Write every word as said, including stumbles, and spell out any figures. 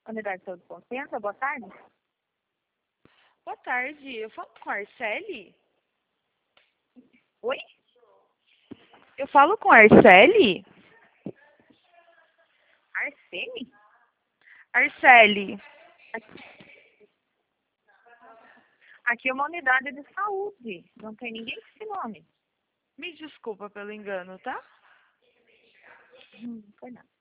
Unidade de Saúde Concentra, boa tarde. Boa tarde, eu falo com a Arcele? Oi? Eu falo com a Arcele? Arsene? Arcele. Aqui é uma unidade de saúde. Não tem ninguém com esse nome. Me desculpa pelo engano, tá? Hum, não foi nada.